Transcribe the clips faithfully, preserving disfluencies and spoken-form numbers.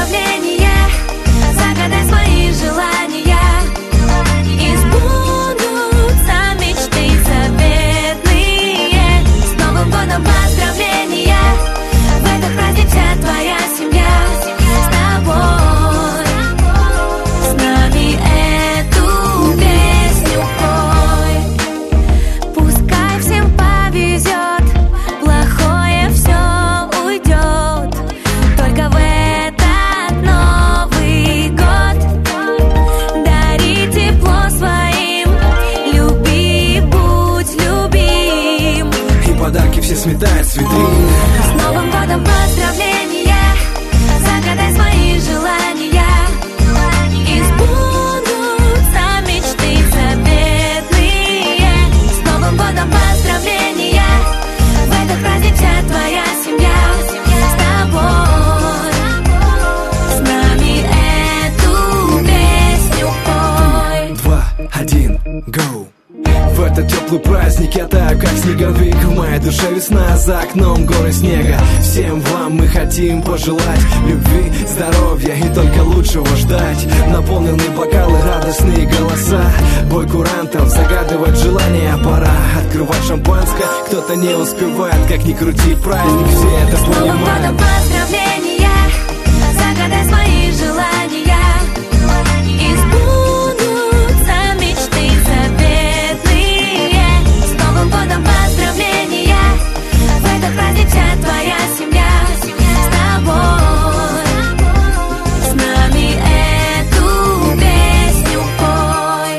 поздравления, загадай свои желания, и сбудутся мечты заветные. С Новым годом поздравления, в этот праздник вся твоя семья с тобой, с нами эту песню пой. Пускай всем повезет, плохое все уйдет, только в этот Новый год дари тепло своим, люби, будь любим, и подарки все сметают с витрин. с Новым годом поздравления, загадай свои желания, и сбудутся мечты заветные. С Новым годом поздравления, в этот праздник вся твоя семья с тобой, с нами эту песню пой. Два, один, go. В этот теплый праздник я таю, как снеговик. В моей душе весна, за окном горы снега. Всем вам мы хотим пожелать любви, здоровья и только лучшего ждать. Наполненные бокалы, радостные голоса, бой курантов, загадывать желания пора. Открывать шампанское, кто-то не успевает, как ни крути, праздник все это С Новым годом понимают. поздравления, загадай свои желания, и сбудутся мечты заветные. С Новым годом поздравления, в этот праздник вся твоя семья с тобой, с нами эту песню пой.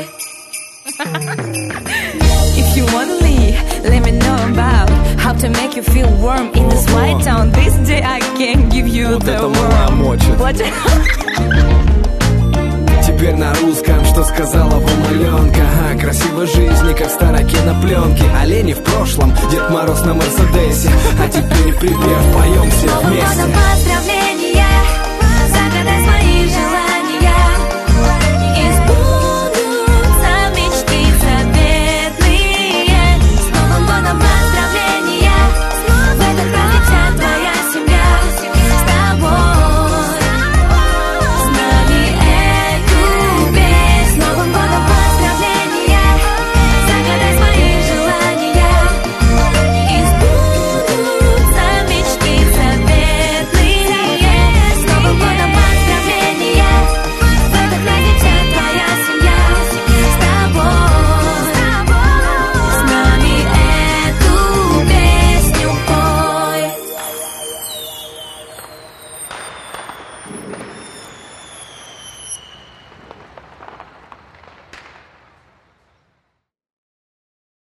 If you wanna leave, let me know about how to make you feel warm in this white town. This day I can give you Вот the это мала world. мочит. What? Теперь на русском, что сказала вам Аленка. Ага, красивой жизни, как старой кинопленки. Олени в прошлом, Дед Мороз на Мерседесе. А теперь припев, поем все С Новым годом вместе. поздравления,